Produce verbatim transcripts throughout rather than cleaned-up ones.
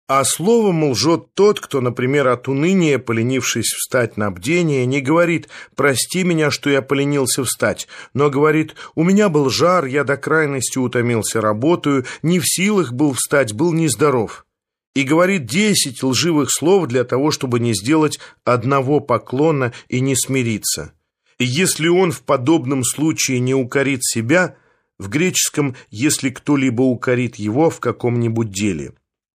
А словом лжет тот, кто, например, от уныния, поленившись встать на бдение, не говорит «прости меня, что я поленился встать», но говорит «у меня был жар, я до крайности утомился работаю, не в силах был встать, был нездоров». И говорит десять лживых слов для того, чтобы не сделать одного поклона и не смириться. И если он в подобном случае не укорит себя, в греческом «если кто-либо укорит его в каком-нибудь деле»,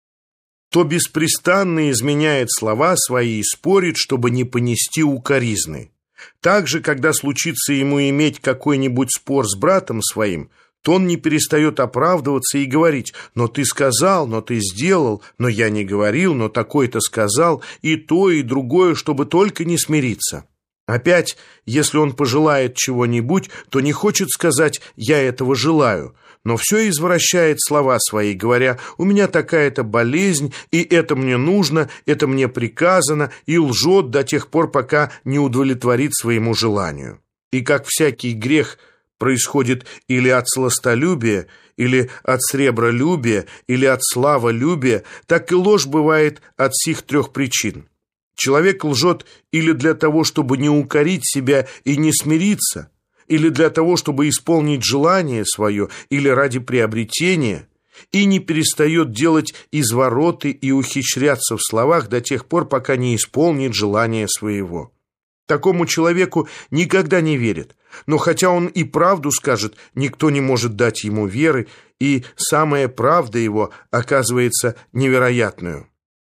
то беспрестанно изменяет слова свои и спорит, чтобы не понести укоризны. Также, когда случится ему иметь какой-нибудь спор с братом своим, то он не перестает оправдываться и говорить: «Но ты сказал, но ты сделал, но я не говорил, но такой-то сказал», и то, и другое, чтобы только не смириться. Опять, если он пожелает чего-нибудь, то не хочет сказать «я этого желаю», но все извращает слова свои, говоря «у меня такая-то болезнь, и это мне нужно, это мне приказано», и лжет до тех пор, пока не удовлетворит своему желанию. И как всякий грех происходит или от сластолюбия, или от сребролюбия, или от славолюбия, так и ложь бывает от сих трех причин. Человек лжет или для того, чтобы не укорить себя и не смириться, или для того, чтобы исполнить желание свое, или ради приобретения, и не перестает делать извороты и ухищряться в словах до тех пор, пока не исполнит желание своего. Такому человеку никогда не верят, но хотя он и правду скажет, никто не может дать ему веры, и самая правда его оказывается невероятную.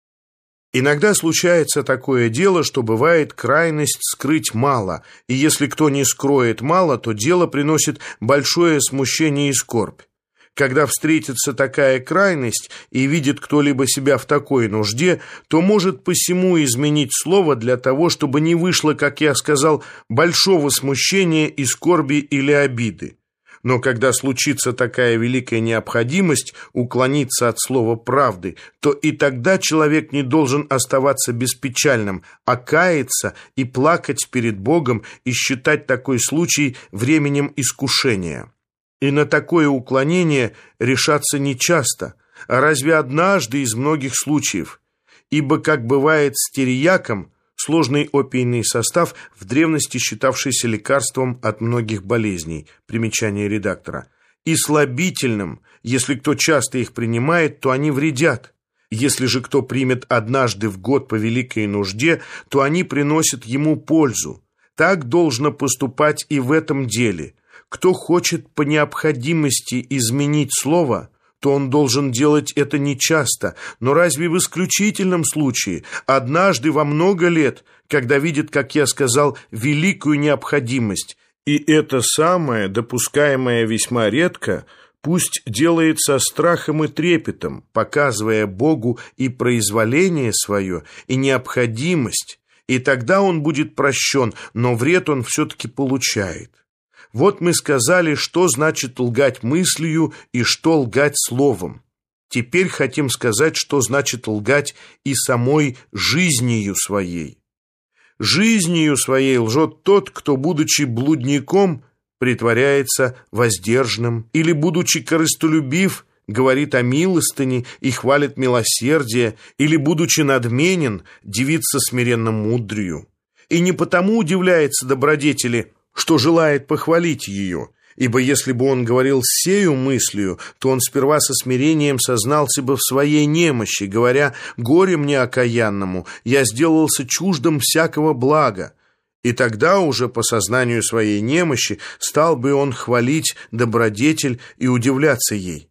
Иногда случается такое дело, что бывает крайность скрыть мало, и если кто не скроет мало, то дело приносит большое смущение и скорбь. Когда встретится такая крайность и видит кто-либо себя в такой нужде, то может посему изменить слово для того, чтобы не вышло, как я сказал, большого смущения и скорби или обиды. Но когда случится такая великая необходимость уклониться от слова правды, то и тогда человек не должен оставаться беспечальным, а каяться и плакать перед Богом и считать такой случай временем искушения. И на такое уклонение решаться нечасто, а разве однажды из многих случаев. Ибо, как бывает с тиреяком, сложный опийный состав, в древности считавшийся лекарством от многих болезней, примечание редактора, и слабительным, если кто часто их принимает, то они вредят. Если же кто примет однажды в год по великой нужде, то они приносят ему пользу. Так должно поступать и в этом деле. Кто хочет по необходимости изменить слово, то он должен делать это нечасто, но разве в исключительном случае, однажды во много лет, когда видит, как я сказал, великую необходимость, и это самое, допускаемое весьма редко, пусть делает со страхом и трепетом, показывая Богу и произволение свое, и необходимость, и тогда он будет прощен, но вред он все-таки получает. Вот мы сказали, что значит лгать мыслью и что лгать словом. Теперь хотим сказать, что значит лгать и самой жизнью своей. Жизнью своей лжет тот, кто, будучи блудником, притворяется воздержанным, или, будучи корыстолюбив, говорит о милостыне и хвалит милосердие, или, будучи надменен, дивится смиренно мудрью. И не потому удивляется добродетели, что желает похвалить ее, ибо если бы он говорил сею мыслью, то он сперва со смирением сознался бы в своей немощи, говоря: «Горе мне окаянному, я сделался чуждым всякого блага». И тогда уже по сознанию своей немощи стал бы он хвалить добродетель и удивляться ей.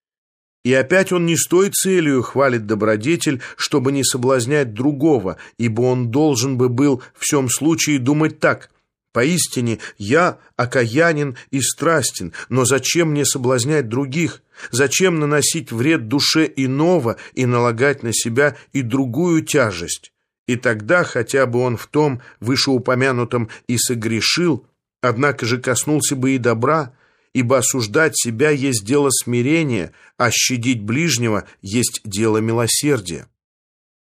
И опять он не с той целью хвалит добродетель, чтобы не соблазнять другого, ибо он должен бы был в всем случае думать так: «Поистине я окаянен и страстен, но зачем мне соблазнять других? Зачем наносить вред душе иного и налагать на себя и другую тяжесть?» И тогда хотя бы он в том вышеупомянутом и согрешил, однако же коснулся бы и добра, ибо осуждать себя есть дело смирения, а щадить ближнего есть дело милосердия.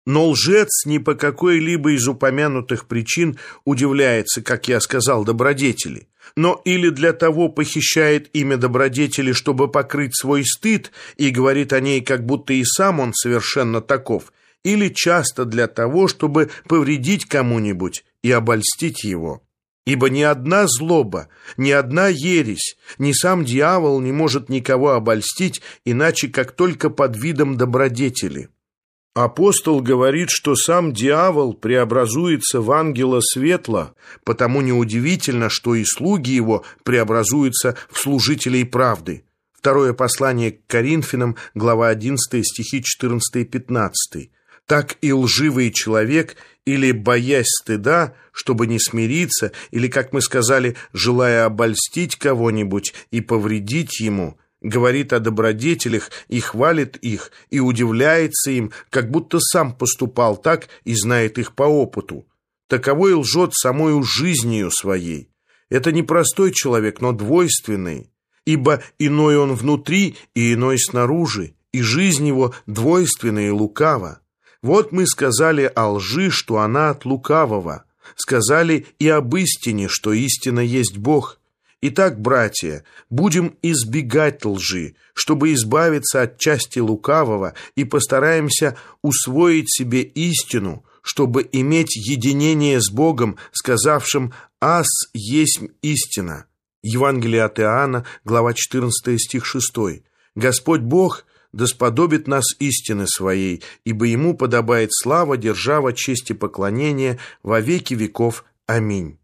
Но лжец ни по какой-либо из упомянутых причин удивляется, как я сказал, добродетели, но или для того похищает имя добродетели, чтобы покрыть свой стыд, и говорит о ней, как будто и сам он совершенно таков, или часто для того, чтобы повредить кому-нибудь и обольстить его. Ибо ни одна злоба, ни одна ересь, ни сам дьявол не может никого обольстить, иначе как только под видом добродетели. Апостол говорит, что сам дьявол преобразуется в ангела светла, потому неудивительно, что и слуги его преобразуются в служителей правды. Второе послание к Коринфянам, глава одиннадцатая, стихи четырнадцатый и пятнадцатый. Так и лживый человек, или боясь стыда, чтобы не смириться, или, как мы сказали, желая обольстить кого-нибудь и повредить ему, говорит о добродетелях и хвалит их, и удивляется им, как будто сам поступал так и знает их по опыту. Таковой лжет самою жизнью своей. Это не простой человек, но двойственный, ибо иной он внутри и иной снаружи, и жизнь его двойственная и лукава. Вот мы сказали о лжи, что она от лукавого, сказали и об истине, что истина есть Бог. Итак, братья, будем избегать лжи, чтобы избавиться от части лукавого, и постараемся усвоить себе истину, чтобы иметь единение с Богом, сказавшим «Аз есть истина». Евангелие от Иоанна, глава четырнадцатая, стих шестой. Господь Бог да сподобит нас истины своей, ибо Ему подобает слава, держава, честь и поклонение во веки веков. Аминь.